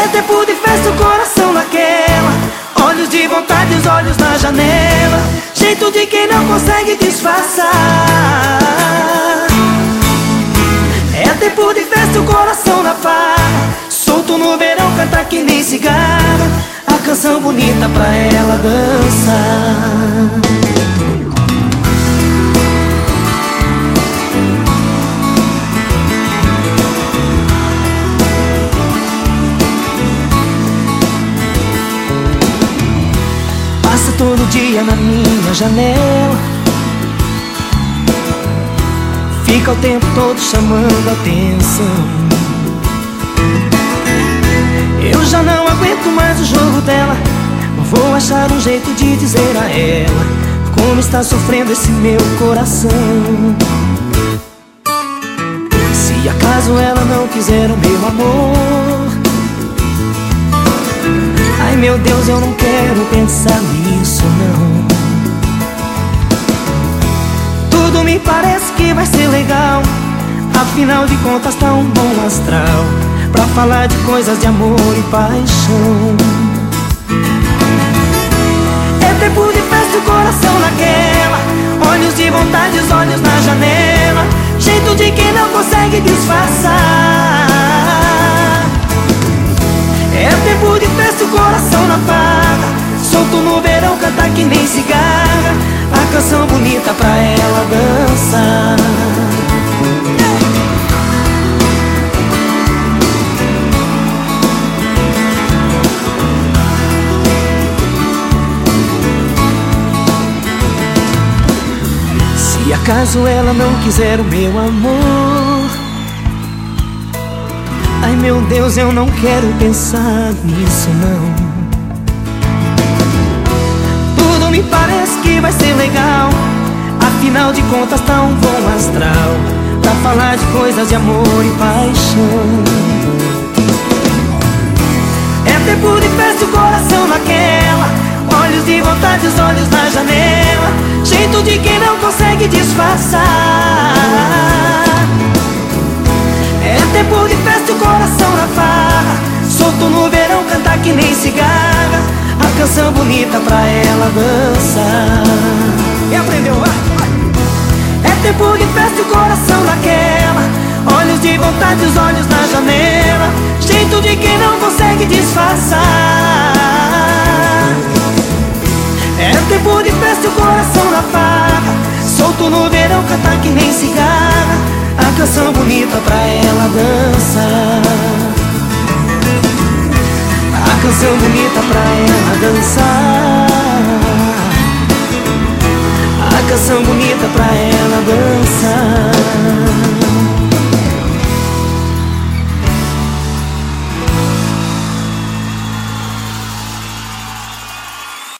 tempo de festa, o coração naquela, olhos de vontade, os olhos na janela, jeito de quem não consegue disfarçar. É tempo de festa, o coração na farra, solto no verão, canta que nem cigarra, a canção bonita pra ela dançar. Passa todo dia na minha janela, fica o tempo todo chamando atenção. Eu já não aguento mais o jogo dela, vou achar um jeito de dizer a ela como está sofrendo esse meu coração. Se acaso ela não quiser o meu amor, ai meu Deus, eu não quero pensar nisso não. Tudo me parece que vai ser legal, afinal de contas tá um bom astral pra falar de coisas de amor e paixão. É tempo de festa, o coração naquela, olhos de vontade, os olhos na janela, jeito de quem não consegue disfarçar. É tempo de festa, o coração na farra, solto no verão, canta que nem cigarra, a canção bonita pra ela dançar. Se acaso ela não quiser o meu amor, ai meu Deus, eu não quero pensar nisso não. Tudo me parece que vai ser legal, afinal de contas tá um bom astral pra falar de coisas de amor e paixão. É tempo de festa, o coração naquela, olhos de vontade, os olhos na janela, jeito de quem não consegue disfarçar. É tempo de festa, o coração na farra, solto no verão, canta que nem cigarra, a canção bonita pra ela dançar. E aprendeu, vai! É tempo de festa, o coração naquela, olhos de vontade, os olhos na janela, jeito de quem não consegue disfarçar. É tempo de festa, o coração na farra, solto no verão, canta que nem cigarra, a canção bonita pra ela dançar. A canção bonita pra ela dançar. A canção bonita pra ela dançar.